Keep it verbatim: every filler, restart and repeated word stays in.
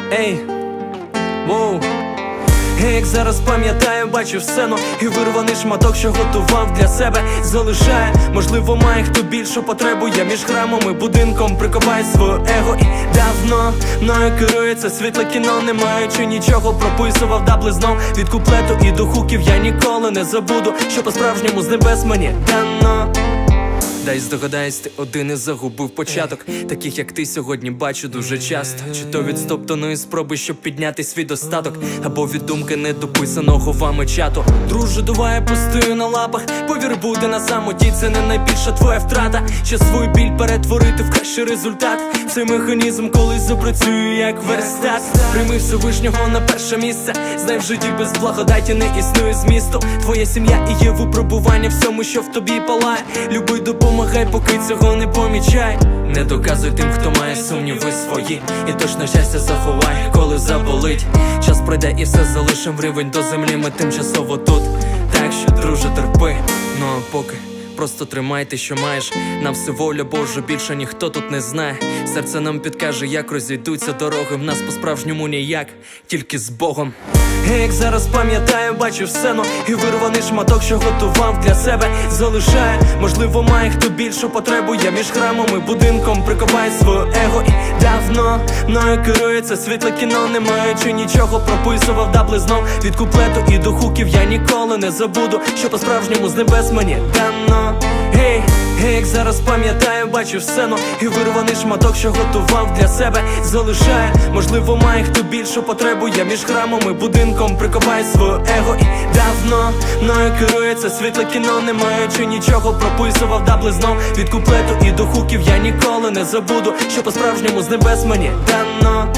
Ей, воу. Як зараз пам'ятаю, бачу сцену і вирваний шматок, що готував для себе, залишає. Можливо, має хто більшу потребу. Я між храмом і будинком прикопаю своє его. І давно мною керується світле кіно, не маючи нічого, прописував дабли знов. Від куплету і до хуків я ніколи не забуду, що по-справжньому з небес мені дано. Дай здогадаюсь, ти один і загубив початок. Таких як ти сьогодні бачу дуже часто. Чи то від стоптаної спроби, щоб підняти свій достаток, або від думки недописаного вами чату. Друже, давай я постою на лапах. Повір, бути на самоті — це не найбільша твоя втрата. Ще свою біль перетворити в кращий результат. Цей механізм колись запрацює як верстат. Прийми Всевишнього на перше місце. Знай, в житті без благодаті не існує змісту. Твоя сім'я і є випробування всьому, що в тобі палає. Люби, допомагай, поки цього не помічай. Не доказуй тим, хто має сумніви свої, і точно щастя заховай, коли заболить. Час пройде і все залишим в рівень до землі. Ми тимчасово тут, так що, друже, терпи. Ну а поки просто тримай те, що маєш. Нам все воля Божа, більше ніхто тут не знає. Серце нам підкаже, як розійдуться дороги. В нас по-справжньому ніяк, тільки з Богом. Як зараз пам'ятаю, бачу сцену і вирваний шматок, що готував для себе, залишає. Можливо, має хто більшу потребу. Я між храмом і будинком прикопаю своє его. І давно мною керується світле кіно, не маючи нічого, прописував дабли знов. Від куплету і до хуків я ніколи не забуду, що по-справжньому з небес мені дано. Гей, hey, як зараз пам'ятаю, бачу сцену і вирваний шматок, що готував для себе, залишає. Можливо, має хто більшу потребу. Я між храмом і будинком прикопаю своє его. І давно мною керується світле кіно, не маючи нічого, прописував дабли знов. Від куплету і до хуків я ніколи не забуду, що по-справжньому з небес мені дано.